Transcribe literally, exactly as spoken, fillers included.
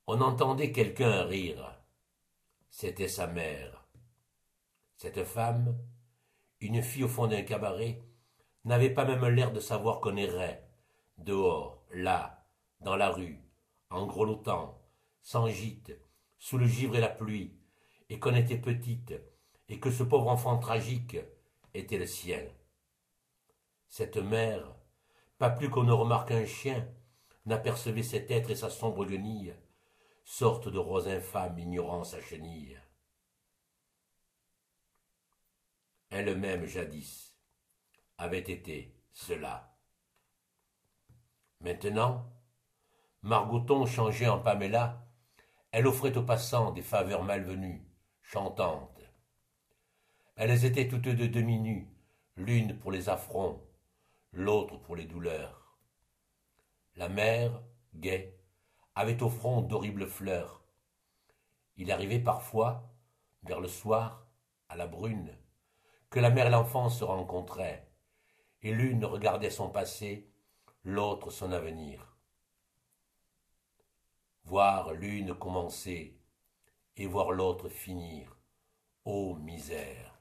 On entendait quelqu'un rire. C'était sa mère. Cette femme, une fille au fond d'un cabaret, n'avait pas même l'air de savoir qu'on errait, dehors, là, dans la rue, en grelottant, sans gîte, sous le givre et la pluie, et qu'on était petite, et que ce pauvre enfant tragique était le sien. Cette mère, pas plus qu'on ne remarque un chien, n'apercevait cet être et sa sombre guenille, sorte de rose infâme ignorant sa chenille. Elle-même, jadis, avait été cela. Maintenant, Margoton changée en Pamela, elle offrait aux passants des faveurs malvenues, chantantes. Elles étaient toutes deux demi-nues, l'une pour les affronts, l'autre pour les douleurs. La mère, gaie, avait au front d'horribles fleurs. Il arrivait parfois, vers le soir, à la brune, que la mère et l'enfant se rencontraient, et l'une regardait son passé, l'autre son avenir. Voir l'une commencer et voir l'autre finir, ô misère!